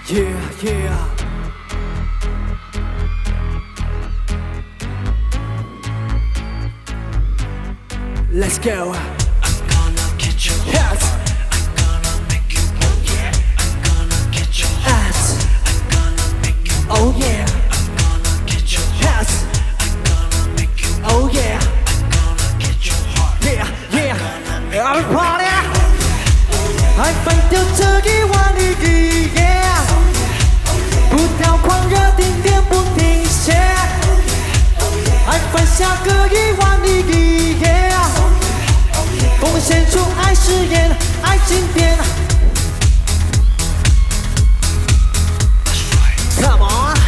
Yeah, yeah. Let's go. I'm gonna get your heart. I'm gonna make you move. Yeah. I'm gonna get your heart. I'm gonna make you move. Oh yeah. I'm gonna get your heart. I'm gonna make you move. Oh yeah. I'm gonna get your heart. Yeah, yeah. Everybody. 爱翻掉这一万里雨 ，Yeah。不跳狂热顶点不停歇，爱翻下个一万里雨 ，Yeah。奉献出爱誓言，爱经典。Come on，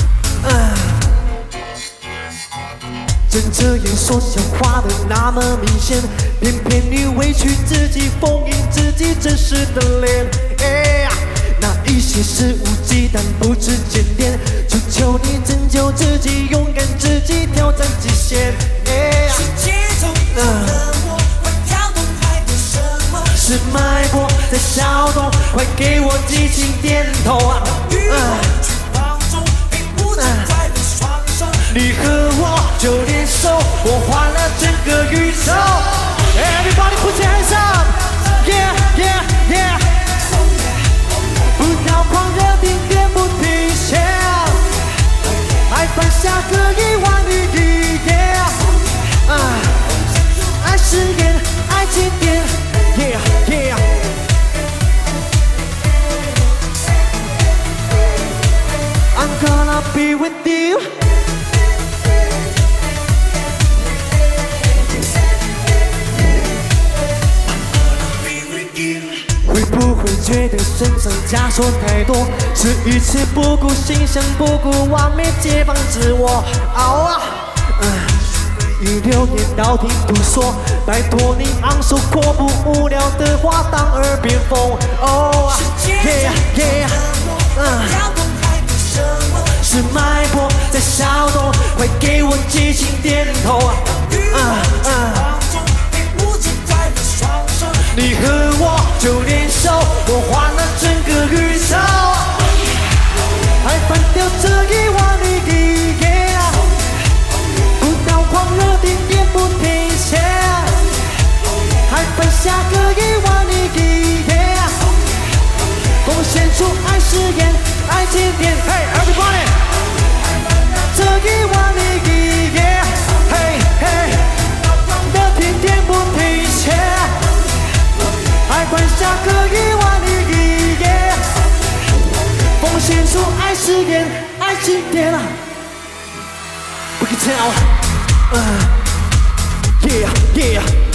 睁着眼说笑话的那么明显，偏偏你委屈自己，封印自己真实的脸。那一些肆无忌惮、不知检点，求求你拯救自己，勇敢自己，挑战极限。 是节奏的我，快跳动，还等什么？ 是脉搏在骚动，快给我激情点头啊！ 欲望去放纵，被无尽快乐双手。 你和我就联手，我换了整个宇宙。Everybody put your hands up, yeah, yeah, yeah。不跳狂热顶点不停歇，爱翻下个一万里雨 ，yeah。爱誓言，爱经典 ，yeah, yeah。I'm gonna be with you。会不会觉得身上枷锁太多？是一次不顾形象，不顾完美，解放自我。一流言道听途说，拜托你昂首阔步，无聊的话当耳边风。Yeah, yeah， 是脉搏在骚动，快给我激情点头啊！你和我就联手，我换了整个宇宙。爱翻掉这一万里雨 ，Yeah。不到狂热顶点不停歇，爱翻下个一万里雨 ，Yeah。奉献出爱誓言，爱经典。Hey everybody， 这一万里雨 ，Yeah。Hey hey， 的顶点不停歇。爱翻下个一万里雨 ，Yeah。奉献出爱誓言，爱经典啊 ！We can tell，Yeah yeah。